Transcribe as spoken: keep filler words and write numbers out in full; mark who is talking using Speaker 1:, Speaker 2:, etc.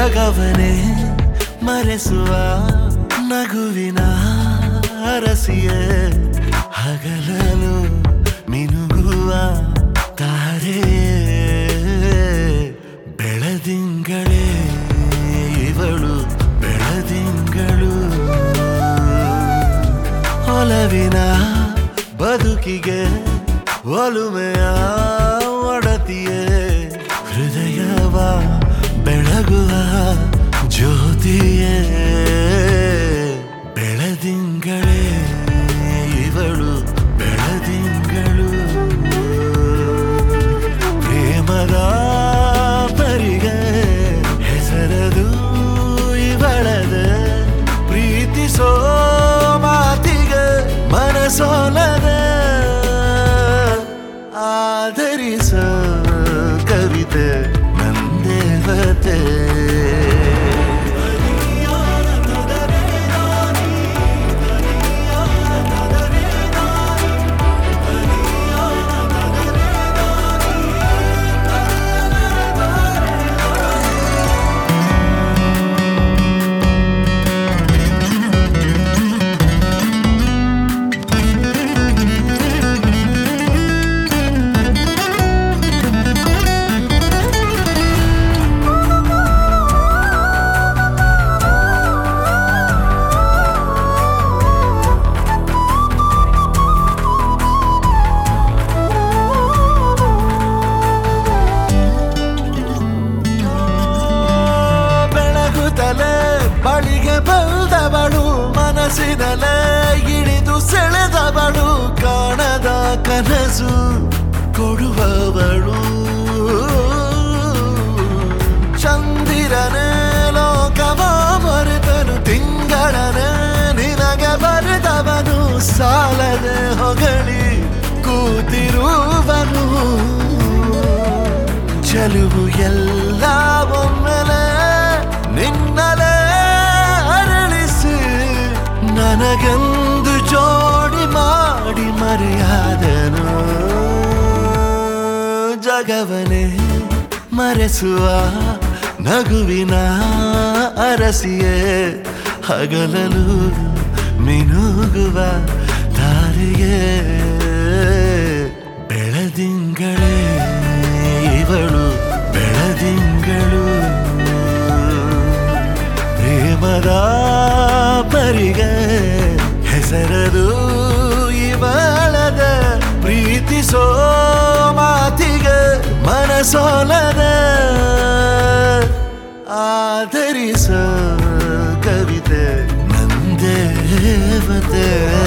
Speaker 1: ಜಗವನೇ ಮರೆಸುವ ನಗುವಿನ ಅರಸಿಯೇ ಹಗಲಲು ಮಿನುಗುವ ತಾರೆಯೇ ಬೆಳದಿಂಗಳೇ ಇವಳು ಬೆಳದಿಂಗಳು ಒಲವಿನ ಬದುಕಿಗೆ ಒಲುಮೆಯ ಒಡತಿಯೇ ಹೃದಯವ ಬೆಳಗುವ ಜ್ಯೋತಿಯೇ ಬೆಳದಿಂಗಳೇ ಇವಳು ಬೆಳದಿಂಗಳು ಪ್ರೇಮದ ಪರಿಗೆ ಹೆಸರದು ಇವಳದ ಪ್ರೀತಿಸೋ ಮಾತಿಗೆ ಮನಸೋಲದ ಆಧರಿಸೋ ಕವಿತೆ ನಂದೇವತೆ ಬಳಿಗೆ ಬಂದವಳು ಮನಸ್ಸಿನಲ್ಲೇ ಇಳಿದು ಸೆಳೆದವಳು ಕಾಣದ ಕನಸು ಕೊಡುವವಳು ಚಂದಿರನೇ ಲೋಕವ ಮರೆತನು ತಿಂಗಳನೇ ನಿನಗೆ ಬರೆದವನು ಸಾಲದೆ ಹೊಗಳಿ ಕೂತಿರುವನು ಚೆಲುವು ಎಲ್ಲ ಒಮ್ಮೆಲೆ ನಿನ್ನಲೇ ನನಗೆಂದು ಜೋಡಿ ಮಾಡಿ ಮರೆಯಾದನು ಜಗವನೇ ಮರೆಸುವ ನಗುವಿನ ಅರಸಿಯೇ ಹಗಲಲು ಮಿನುಗುವ ದಾರಿಯೇ ಬೆಳದಿಂಗಳೇ ಇವಳು ಬೆಳದಿಂಗಳು ಪ್ರೇಮದ ಪರಿಗೆ ಹೆಸರದು ಇವಳದ ಪ್ರೀತಿಸೋ ಮಾತಿಗೆ ಮನಸೋಲದ ಆಧರಿಸೋ ಕವಿತೆ ನಂದೇವತೆ